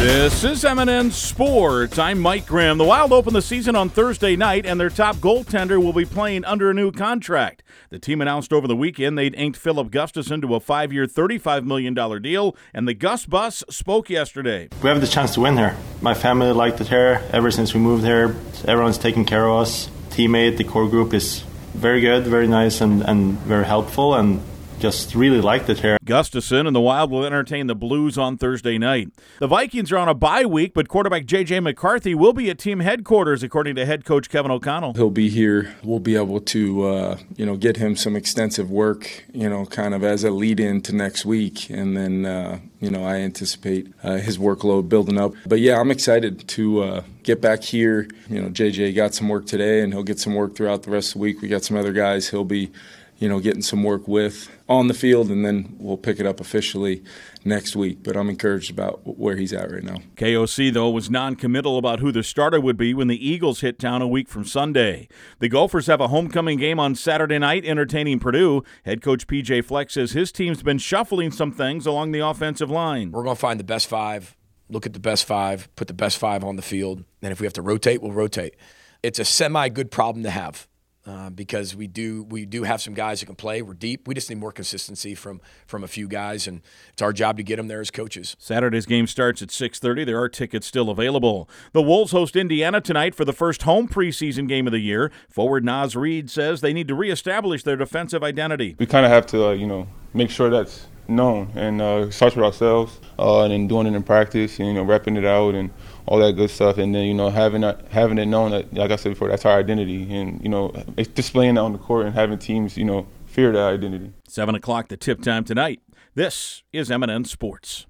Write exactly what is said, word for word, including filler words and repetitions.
This is M and N Sports. I'm Mike Grimm. The Wild open the season on Thursday night, and their top goaltender will be playing under a new contract. The team announced over the weekend they'd inked Filip Gustavsson to a five-year, thirty-five million dollars deal, and the Gus Bus spoke yesterday. We have the chance to win here. My family liked it here ever since we moved here. Everyone's taking care of us. Teammate, the core group is very good, very nice, and, and very helpful, and just really liked it here. Gustavsson and the Wild will entertain the Blues on Thursday night. The Vikings are on a bye week, but quarterback J J McCarthy will be at team headquarters, according to head coach Kevin O'Connell. He'll be here. We'll be able to, uh, you know, get him some extensive work, you know, kind of as a lead-in to next week. And then, uh, you know, I anticipate uh, his workload building up. But, yeah, I'm excited to uh, get back here. You know, J J got some work today, and he'll get some work throughout the rest of the week. We got some other guys he'll be, you know, getting some work with on the field, and then we'll pick it up officially next week. But I'm encouraged about where he's at right now. K O C, though, was non-committal about who the starter would be when the Eagles hit town a week from Sunday. The Gophers have a homecoming game on Saturday night entertaining Purdue. Head coach P J Fleck says his team's been shuffling some things along the offensive line. We're going to find the best five, look at the best five, put the best five on the field, and if we have to rotate, we'll rotate. It's a semi-good problem to have. Uh, because we do we do have some guys that can play. We're deep. We just need more consistency from from a few guys, and it's our job to get them there as coaches. Saturday's game starts at six thirty. There are tickets still available. The Wolves host Indiana tonight for the first home preseason game of the year. Forward Naz Reid says they need to reestablish their defensive identity. We kind of have to, uh, you know, make sure that's known, and uh, it starts with ourselves, uh, and then doing it in practice, and, you know, repping it out, and all that good stuff, and then, you know, having it, having it known that, like I said before, that's our identity, and, you know, it's displaying that on the court and having teams, you know, fear that identity. seven o'clock, the tip time tonight. This is M and N Sports.